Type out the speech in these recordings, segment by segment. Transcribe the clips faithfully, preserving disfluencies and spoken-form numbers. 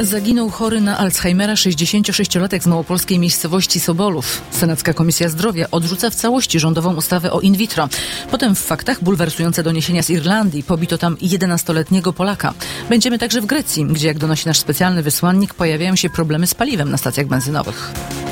Zaginął chory na Alzheimera sześćdziesięciosześciolatek z małopolskiej miejscowości Sobolów. Senacka Komisja Zdrowia odrzuca w całości rządową ustawę o in vitro. Potem w faktach bulwersujące doniesienia z Irlandii. Pobito tam jedenastoletniego Polaka. Będziemy także w Grecji, gdzie, jak donosi nasz specjalny wysłannik, pojawiają się problemy z paliwem na stacjach benzynowych.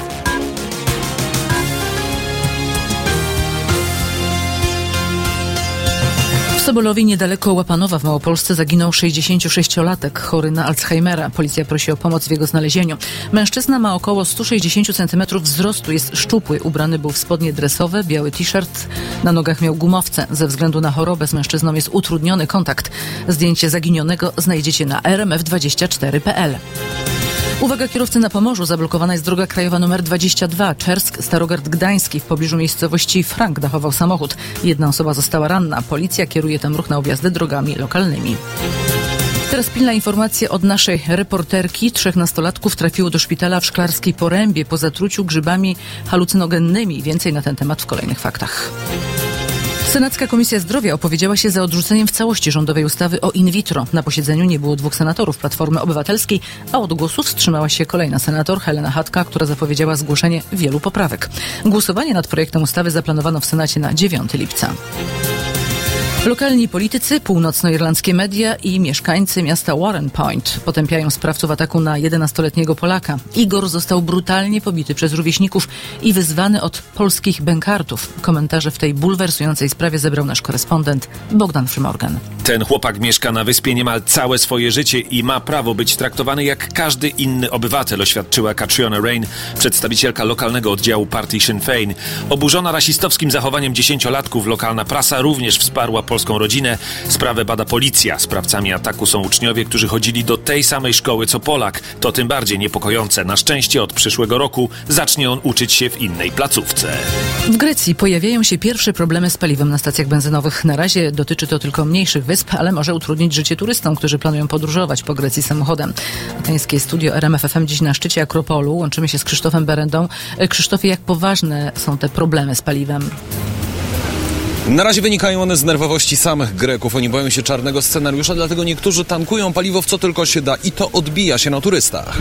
W Sobolowie niedaleko Łapanowa w Małopolsce zaginął sześćdziesięciosześciolatek chory na Alzheimera. Policja prosi o pomoc w jego znalezieniu. Mężczyzna ma około sto sześćdziesiąt centymetrów wzrostu, jest szczupły. Ubrany był w spodnie dresowe, biały t-shirt, na nogach miał gumowce. Ze względu na chorobę z mężczyzną jest utrudniony kontakt. Zdjęcie zaginionego znajdziecie na r m f dwadzieścia cztery kropka p l. Uwaga, kierowcy na Pomorzu. Zablokowana jest droga krajowa numer dwadzieścia dwa, Czersk, Starogard Gdański. W pobliżu miejscowości Frank dachował samochód. Jedna osoba została ranna. Policja kieruje tam ruch na objazdy drogami lokalnymi. Teraz pilna informacja od naszej reporterki. Trzech nastolatków trafiło do szpitala w Szklarskiej Porębie po zatruciu grzybami halucynogennymi. Więcej na ten temat w kolejnych faktach. Senacka Komisja Zdrowia opowiedziała się za odrzuceniem w całości rządowej ustawy o in vitro. Na posiedzeniu nie było dwóch senatorów Platformy Obywatelskiej, a od głosu wstrzymała się kolejna senator, Helena Chatka, która zapowiedziała zgłoszenie wielu poprawek. Głosowanie nad projektem ustawy zaplanowano w Senacie na dziewiątego lipca. Lokalni politycy, północnoirlandzkie media i mieszkańcy miasta Warren Point potępiają sprawców ataku na jedenastoletniego Polaka. Igor został brutalnie pobity przez rówieśników i wyzwany od polskich bękartów. Komentarze w tej bulwersującej sprawie zebrał nasz korespondent Bogdan Frymorgan. Ten chłopak mieszka na wyspie niemal całe swoje życie i ma prawo być traktowany jak każdy inny obywatel, oświadczyła Catriona Rain, przedstawicielka lokalnego oddziału partii Sinn Féin. Oburzona rasistowskim zachowaniem dziesięciolatków, lokalna prasa również wsparła polską rodzinę. Sprawę bada policja. Sprawcami ataku są uczniowie, którzy chodzili do tej samej szkoły co Polak. To tym bardziej niepokojące. Na szczęście od przyszłego roku zacznie on uczyć się w innej placówce. W Grecji pojawiają się pierwsze problemy z paliwem na stacjach benzynowych. Na razie dotyczy to tylko mniejszych wysp, ale może utrudnić życie turystom, którzy planują podróżować po Grecji samochodem. Ateńskie studio R M F F M dziś na szczycie Akropolu. Łączymy się z Krzysztofem Berendą. Krzysztofie, jak poważne są te problemy z paliwem? Na razie wynikają one z nerwowości samych Greków. Oni boją się czarnego scenariusza, dlatego niektórzy tankują paliwo w co tylko się da i to odbija się na turystach.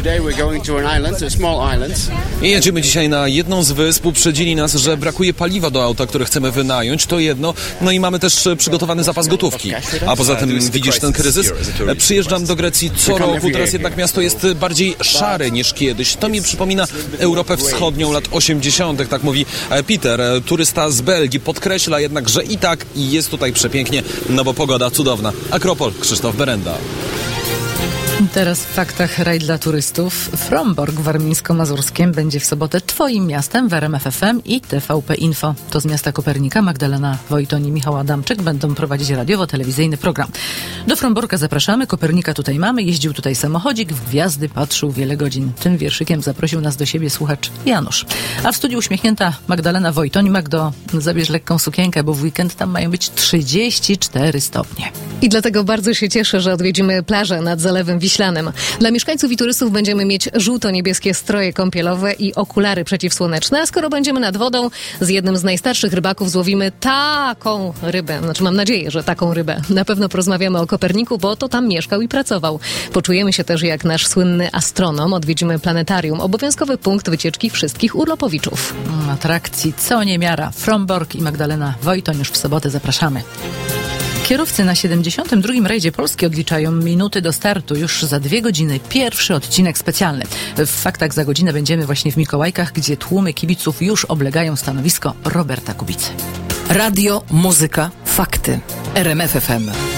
I jedziemy dzisiaj na jedną z wysp. Uprzedzili nas, że brakuje paliwa do auta, które chcemy wynająć. To jedno. No i mamy też przygotowany zapas gotówki. A poza tym widzisz ten kryzys? Przyjeżdżam do Grecji co roku. Teraz jednak miasto jest bardziej szare niż kiedyś. To mi przypomina Europę Wschodnią lat osiemdziesiątych. Tak mówi Peter, turysta z Belgii. Podkreśla jednak, że i tak jest tutaj przepięknie, no bo pogoda cudowna. Akropol, Krzysztof Berenda. Teraz w faktach raj dla turystów. Frombork warmińsko-mazurskiem będzie w sobotę twoim miastem w R M F F M i T V P Info. To z miasta Kopernika Magdalena Wojton i Michał Adamczyk będą prowadzić radiowo-telewizyjny program. Do Fromborka zapraszamy, Kopernika tutaj mamy, jeździł tutaj samochodzik, w gwiazdy patrzył wiele godzin. Tym wierszykiem zaprosił nas do siebie słuchacz Janusz. A w studiu uśmiechnięta Magdalena Wojton. Magdo, zabierz lekką sukienkę, bo w weekend tam mają być trzydzieści cztery stopnie. I dlatego bardzo się cieszę, że odwiedzimy plażę nad Zalewem Wiślanym. Dla mieszkańców i turystów będziemy mieć żółto-niebieskie stroje kąpielowe i okulary przeciwsłoneczne, a skoro będziemy nad wodą, z jednym z najstarszych rybaków złowimy taką rybę. Znaczy mam nadzieję, że taką rybę. Na pewno porozmawiamy o Koperniku, bo to tam mieszkał i pracował. Poczujemy się też jak nasz słynny astronom. Odwiedzimy planetarium. Obowiązkowy punkt wycieczki wszystkich urlopowiczów. Atrakcji co niemiara. Frombork i Magdalena Wojton już w sobotę zapraszamy. Kierowcy na siedemdziesiątym drugim rajdzie Polski odliczają minuty do startu. Już za dwie godziny pierwszy odcinek specjalny. W faktach za godzinę będziemy właśnie w Mikołajkach, gdzie tłumy kibiców już oblegają stanowisko Roberta Kubicy. Radio, muzyka, fakty. R M F F M.